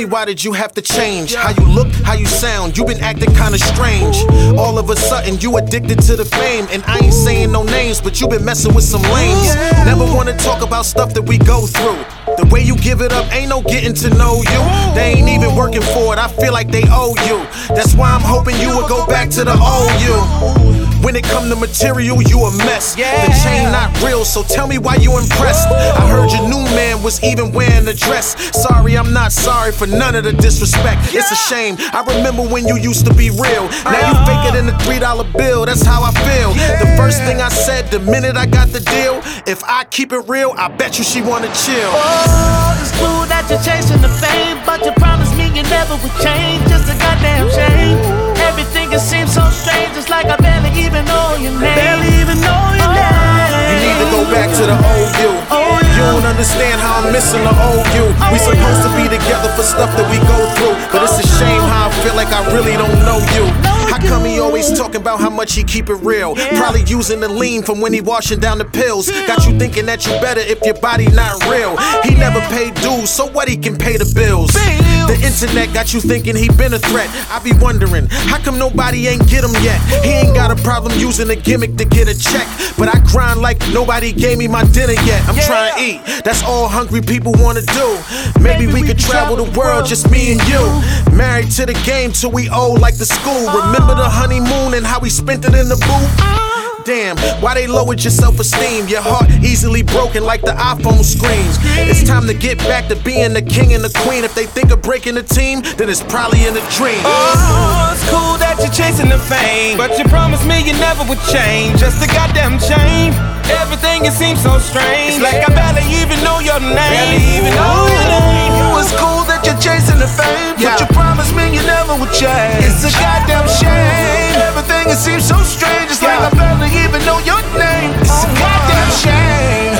why did you have to change? How you look, how you sound, you been acting kinda strange. All of a sudden, you addicted to the fame. And I ain't saying no names, but you been messing with some lames. Never wanna talk about stuff that we go through. The way you give it up, ain't no getting to know you. They ain't even working for it, I feel like they owe you. That's why I'm hoping you would go back to the old you. When it come to material, you a mess. The chain not real, so tell me why you impressed. I heard your new man was even wearing a dress. Sorry, I'm not sorry for none of the disrespect. It's a shame, I remember when you used to be real. Now you fake it in a $3 bill, that's how I feel. The first thing I said the minute I got the deal, if I keep it real, I bet you she wanna chill. Oh, it's cool that you're chasing the fame, but you promised me you never would change. Just a goddamn shame. Everything it seems so strange, it's like I barely even know your name. Barely even know your name. You need to go back to the old you. You don't understand how I'm missing the old you. We supposed to be together for stuff that we go through, but it's a shame how I feel like I really don't know you. How come he always talking about how much he keep it real? Probably using the lean from when he washing down the pills. Got you thinking that you better if your body not real. He never paid dues, so what he can pay the bills? The internet got you thinking he been a threat. I be wondering, how come nobody ain't get him yet? He ain't got a problem using a gimmick to get a check, but I grind like nobody gave me my dinner yet. I'm trying to eat, that's all hungry people wanna do. Maybe we could travel the world, just me and you. Married to the game till we old like the school. Remember the honeymoon and how we spent it in the booth? Damn, why they lowered your self-esteem? Your heart easily broken like the iPhone screens. It's time to get back to being the king and the queen. If they think of breaking the team, then it's probably in a dream. Oh, it's cool that you're chasing the fame, but you promised me you never would change. Just a goddamn shame. Everything it seems so strange. It's like I barely even know your name. Barely even know your name. Oh, it's cool that you're chasing the fame, but you promised me you never would change. It's a goddamn shame. Everything it seems so strange. It's like I barely even know your name. It's a goddamn shame.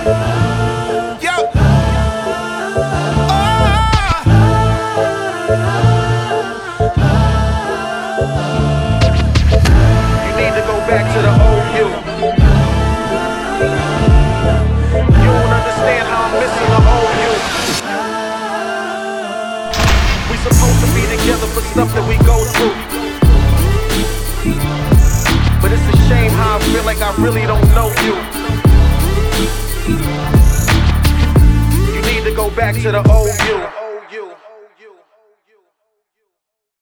Yo. You need to go back to the old you. You don't understand how I'm missing the old you. We supposed to be together for stuff that we go through, but it's a shame how I feel like I really don't know you. You need to go back to the old you.